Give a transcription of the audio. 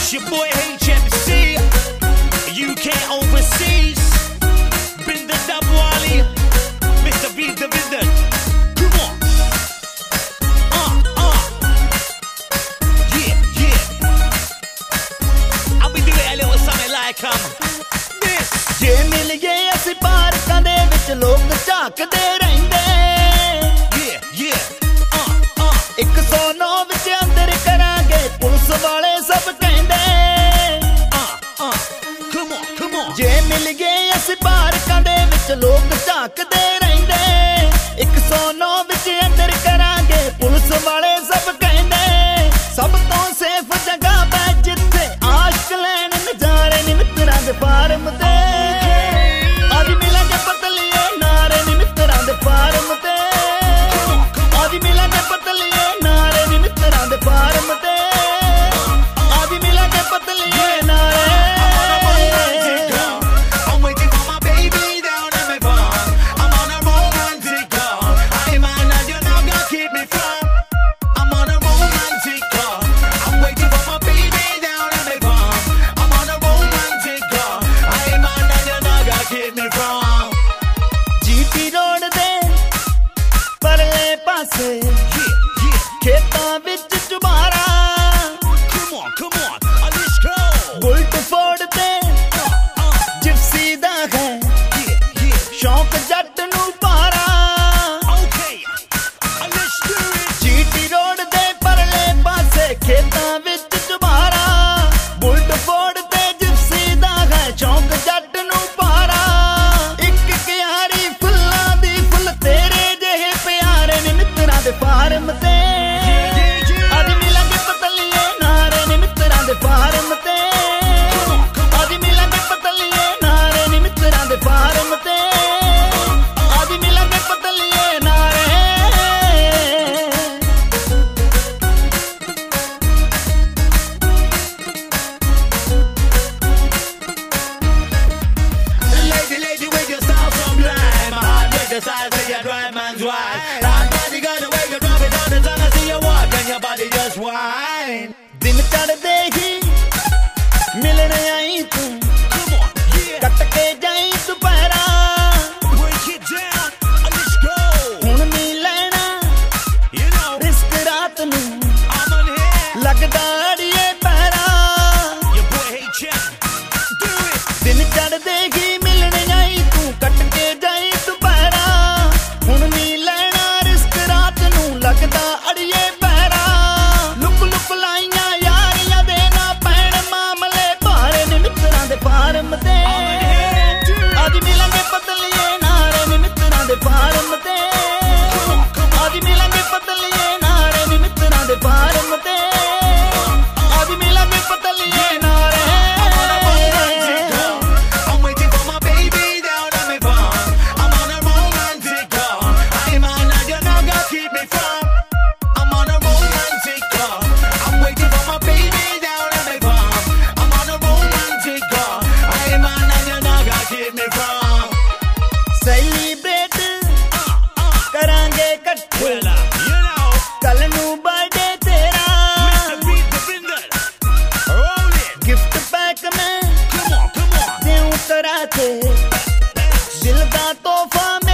It's your boy HMC, UK overseas. Binder Dabwali, Mr. B the Binder. Come on. Yeah. I'll be doing a little something like this. ਜੇ ਮਿਲ ਗਏ ਅਸੀਂ ਪਾਰਕਾਂ ਦੇ ਵਿੱਚ ਲੋਕ ਝਾਕਦੇ ਰਹਿੰਦੇ। Yeah. 109 ਵਿੱਚ ਅੰਦਰ ਕਰਾਂਗੇ ਪੁਲਿਸ ਵਾਲੇ ਸਭ ਕਹਿੰਦੇ। Come on. ਜੇ ਮਿਲ ਗਏ ਅਸੀਂ ਪਾਰਕਾਂ ਦੇ ਵਿੱਚ ਲੋਕ ਝਾਕਦੇ ਰਹਿੰਦੇ। 109 ਵਿੱਚ ਅੰਦਰ ਕਰਾਂਗੇ ਪੁਲਿਸ ਵਾਲੇ ਸਭ ਕਹਿੰਦੇ। ਸਭ ਤੋਂ ਸੇਫ ਜਗ੍ਹਾ ਹੈ ਜਿੱਥੇ ਆਸ਼ਕ ਲੈਣ ਨਜ਼ਾਰੇ ਨੀ ਮਿੱਤਰਾਂ ਦੇ ਫਾਰਮ ਤੇ। ਅੱਜ ਮਿਲਾਂਗੇ ਪਤਲੀਏ ਨਾਰੇ ਨੀ ਮਿੱਤਰਾਂ ਦੇ ਫਾਰਮ ਤੇ। ਅੱਜ ਮਿਲਾਂਗੇ ਪਤਲੀਏ ਨਾਰੇ ਨੀ ਮਿੱਤਰਾਂ ਦੇ ਫਾਰਮ ਤੇ। ਅੱਜ ਮਿਲਾਂਗੇ ਪਤਲੀਏ ਨਾਰੇ। I'm waiting for my baby down in my farm. I'm on a romantic car. I man, you're not gonna keep me from. I'm on a romantic car. I'm waiting for my baby down in my farm. I'm on a romantic car. I man, you're not gonna keep me from. GT road ਦੇ ਪਰਲੇ ਪਾਸੇ ਖੇਤਾਂ ਵਿੱਚ ਚੁਬਾਰਾ। Come on, let's go. Bullet ਫੋੜ ਤੇ Gypsy ਦਾ ਹੈ ਸ਼ੌਂਕ ਜੱਟ ਨੂੰ ਪਾਰਾ। Okay, let's do it. GT road ਦੇ ਪਰਲੇ ਪਾਸੇ ਖੇਤਾਂ ਵਿੱਚ ਚੁਬਾਰਾ। ਬੁਲਟ ਫੋੜ ਤੇ ਜਿਪਸੀ ਦਾ ਹੈ ਸ਼ੌਂਕ ਜੱਟ ਨੂੰ ਪਾਰਾ। ਇੱਕ ਕਿਆਰੀ ਫੁੱਲਾਂ ਦੀ ਫੁੱਲ ਤੇਰੇ ਜਿਹੇ ਪਿਆਰੇ ਨੇ ਮਿੱਤਰਾਂ ਦੇ ਫਾਰਮ ਤੇ। ਅੱਜ ਮਿਲਾਂਗੇ ਪਤਲੀਏ ਨਾਰੇ ਨੇ ਮਿੱਤਰਾਂ ਦੇ ਫਾਰਮ ਤੇ। ਅੱਜ ਮਿਲਾਂਗੇ ਪਤਲੀਏ ਨਾਰੇ ਨੇ ਮਿੱਤਰਾਂ ਦੇ ਫਾਰਮ ਤੇ। ਅੱਜ ਮਿਲਾਂਗੇ ਪਤਲੀਏ ਨਾਰੇ। Lady, with your style so blind. My heart breaks the size of your dry man's wine. That body got the way you drop it down the tongue. I see you walk and your body just whine. ਦਿਨ ਚੜ੍ਹਦੇ ਹੀ ਮਿਲਣ ਆਈ ਤੂੰ। Come on, yeah. ਕੱਟ ਕੇ ਜਾਈ ਦੁਪਹਿਰਾ। Break it down, let's go. ਹੁਣ ਨਹੀਂ ਲੈਣਾ You know, risk ਰਾਤ ਨੂੰ I'm on here. ਲੱਗਦਾ ਅੜੀਏ ਪੈਰਾ। Your boy HM, do it. ਦਿਨ ਚੜ੍ਹਦੇ ਹੀ ਮਿਲਣ ਆਈ ਤੂੰ ਕੱਟ ਕੇ ਜਾਈ ਦੁਪਹਿਰਾ। ਹੁਣ ਨਹੀਂ ਲੈਣਾ ਰਿਸਕ ਰਾਤ ਨੂੰ ਲੱਗਦਾ ਅੜੀਏ ਪੈਰਾ। ਲੁੱਕ ਲਾਈਆਂ ਯਾਰੀਆਂ ਦੇ ਨਾ ਪੈਣ ਮਾਮਲੇ ਭਾਰੇ ਨੇ ਮਿੱਤਰਾਂ ਦੇ ਫਾਰਮ ਤੇ। ਅੱਜ ਮਿਲਾਂਗੇ ਪਤਲੀਏ ਨਾਰੇ ਨੇ ਮਿੱਤਰਾਂ ਦੇ ਫਾਰਮ ਤੇ। ਅੱਜ ਮਿਲਾਂਗੇ ਪਤਲੀਏ ਨਾਰੇ ਨੇ ਮਿੱਤਰਾਂ ਦੇ ਫਾਰਮ ਤੇ। ਅੱਜ ਮਿਲਾਂਗੇ ਪਤਲੀਏ ਨਾਰੇ। I'm waiting for my baby down on my farm. I'm on a romantic car. I man, you're not gonna keep me from. I'm on a romantic car. I'm waiting for my baby down on my farm. I'm on a romantic car. I man, you're not gonna keep me from. Celebrate ਕਰਾਂਗੇ ਇਕੱਠੇ। Well, you know, ਕੱਲ ਨੂੰ birthday ਤੇਰਾ। Mr. B the Binder, roll it. Gift pack ਮੈਂ Come on. ਦਿਉਂ ਕਰਾ ਕੇ ਦਿਲ ਦਾ ਤੋਹਫਾ